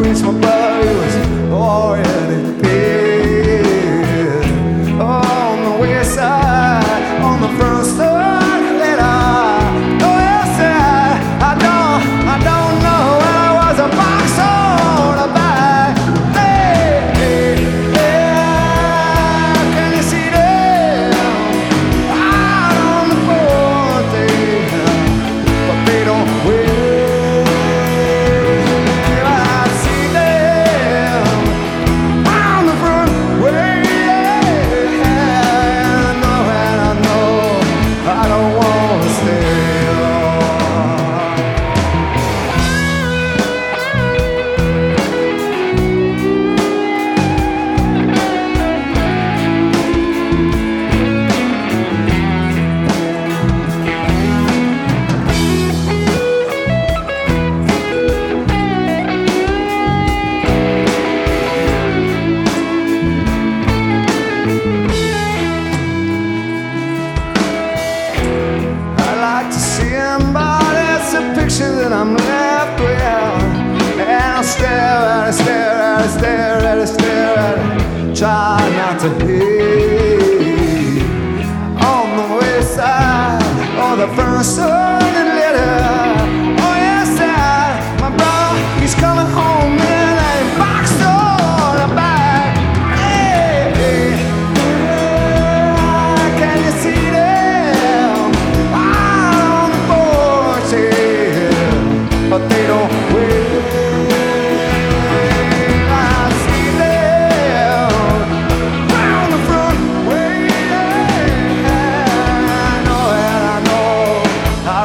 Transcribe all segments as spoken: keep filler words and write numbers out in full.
reached my brother, he was already dead. On the west side, on the front side, let I, the west side, I don't, I don't know, I was a box on a back. Hey, hey, yeah, can you see them out on the forty? But they don't wave. I see them on the front way. I know and I know I don't want to stay. I like to see him, but it's a picture that I'm left with. And I'll stare at it, stare at it, stare at it, stare at it. Try not to hate. On the west side, or the first sun and later. Oh yes, side, my brother, he's coming home in a box on the back. Hey, hey, yeah, can you see them? On the porch, yeah, but they don't wait. I see them round the front way. I know and I know I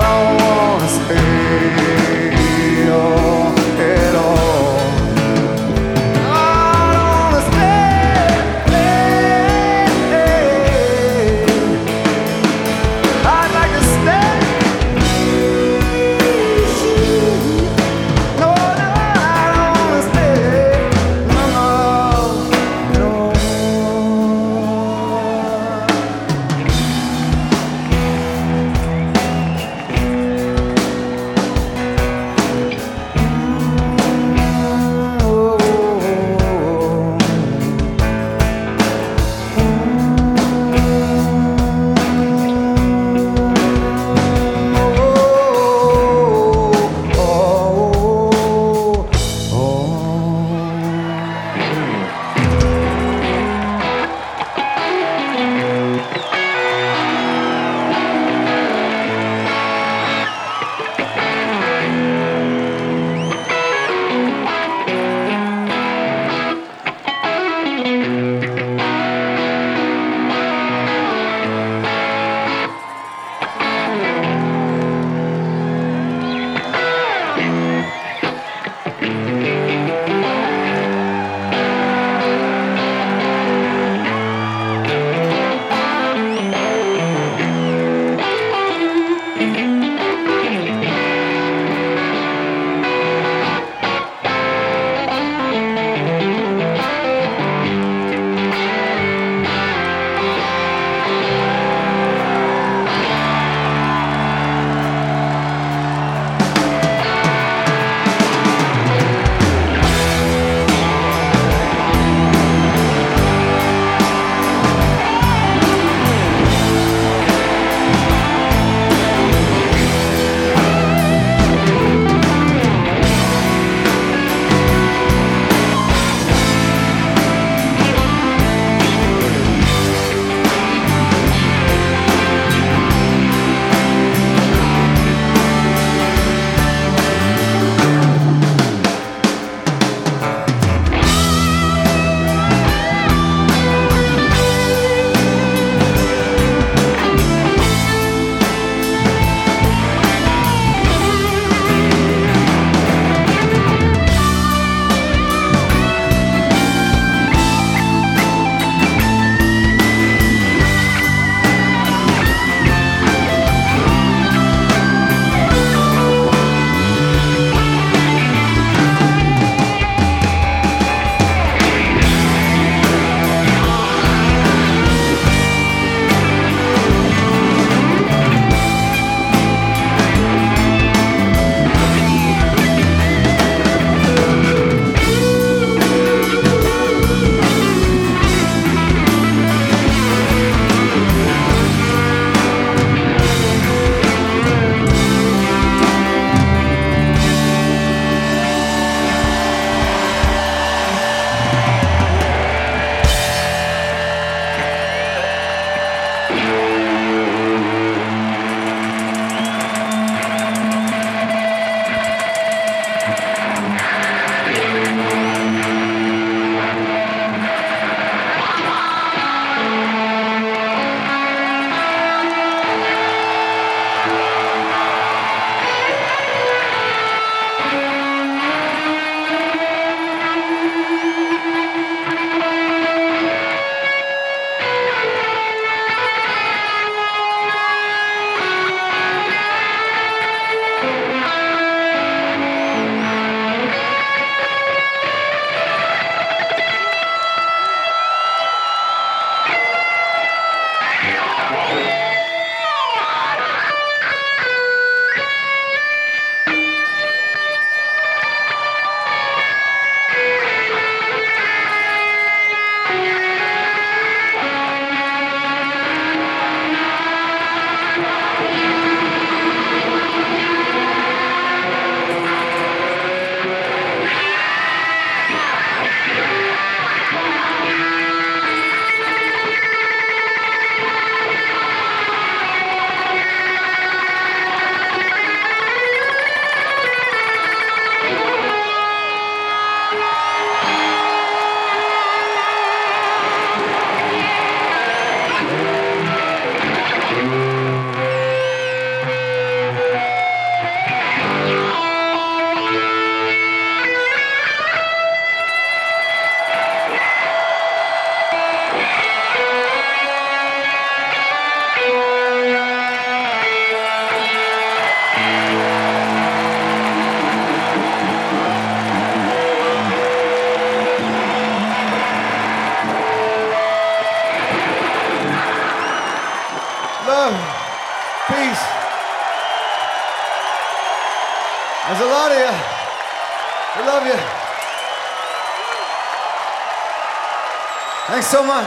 Thanks so much.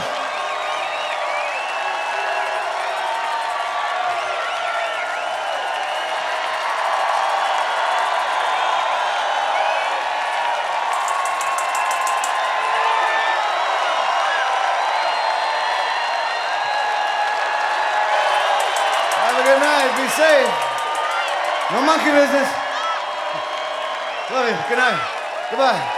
Have a good night. Be safe. No monkey business. Love you. Good night. Goodbye.